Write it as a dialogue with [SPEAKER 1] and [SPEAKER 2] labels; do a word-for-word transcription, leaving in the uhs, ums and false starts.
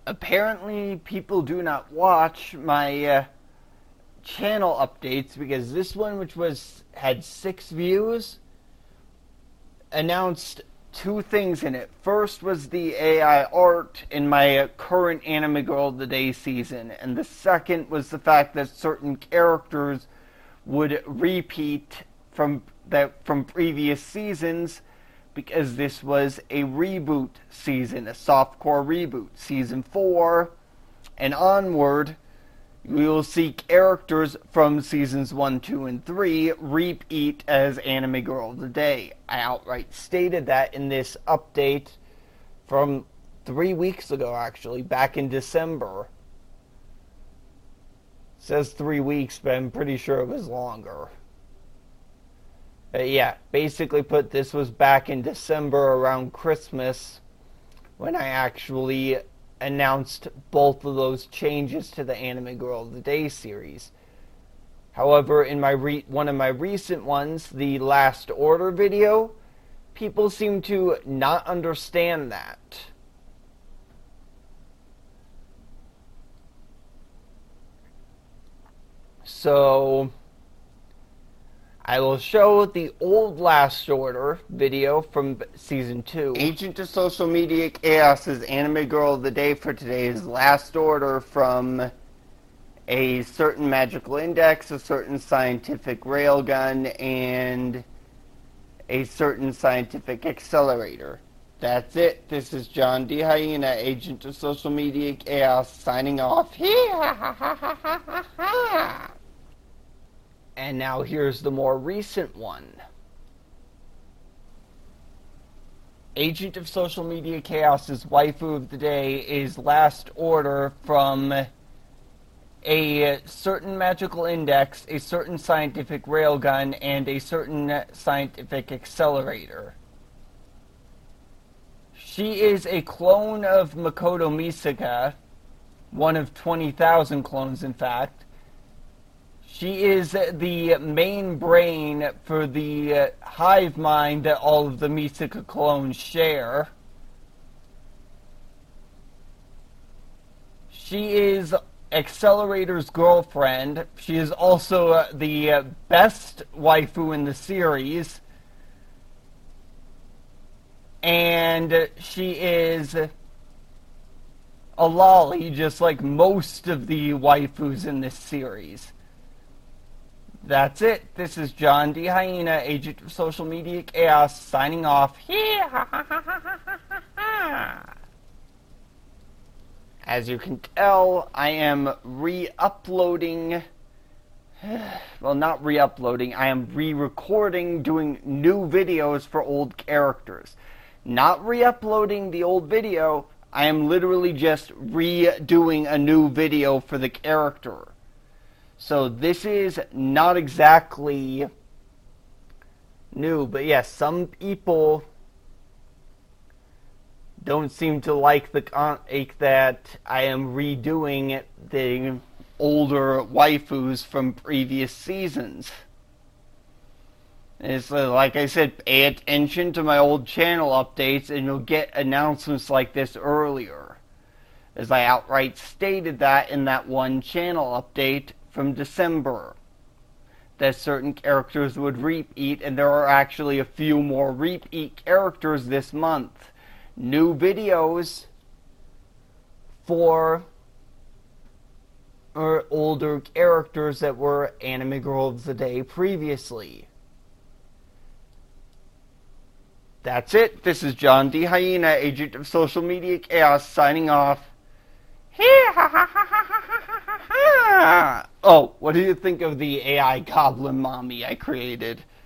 [SPEAKER 1] Apparently, people do not watch my uh, channel updates because this one, which was had six views, announced two things in it. First was the A I art in my uh, current Anime Girl of the Day season, and the second was the fact that certain characters would repeat from that from previous seasons, because this was a reboot season, a softcore reboot. Season four and onward, we will see characters from seasons one, two, and three repeat as Anime Girl of the Day. I outright stated that in this update from three weeks ago, actually, back in December. It says three weeks, but I'm pretty sure it was longer. But yeah, basically put this was back in December around Christmas when I actually announced both of those changes to the Anime Girl of the Day series. However, in my re- one of my recent ones, the Last Order video, people seem to not understand that. So I will show the old Last Order video from Season two. Agent of Social Media Chaos's Anime Girl of the Day for today is Last Order from a certain magical index, a certain scientific railgun, and a certain scientific accelerator. That's it. This is John D. Hyena, Agent of Social Media Chaos, signing off. And now here's the more recent one. Agent of Social Media Chaos's waifu of the day is Last Order from a certain magical index, a certain scientific railgun, and a certain scientific accelerator. She is a clone of Makoto Misaka, one of twenty thousand clones in fact. She is the main brain for the uh, hive mind that all of the Misaka clones share. She is Accelerator's girlfriend. She is also uh, the uh, best waifu in the series. And she is a lolly, just like most of the waifus in this series. That's it. This is John D. Hyena, Agent of Social Media Chaos, signing off. As you can tell, I am re-uploading, well, not re-uploading, I am re-recording, doing new videos for old characters. Not re-uploading the old video, I am literally just redoing a new video for the character. So this is not exactly new, but yes, some people don't seem to like the like that I am redoing the older waifus from previous seasons. It's like I said, pay attention to my old channel updates and you'll get announcements like this earlier, as I outright stated that in that one channel update from December, that certain characters would repeat, and there are actually a few more repeat characters this month. New videos for or older characters that were Anime Girl of the Day previously. That's it. This is John D. Hyena, Agent of Social Media Chaos, signing off. Oh, what do you think of the A I goblin mommy I created?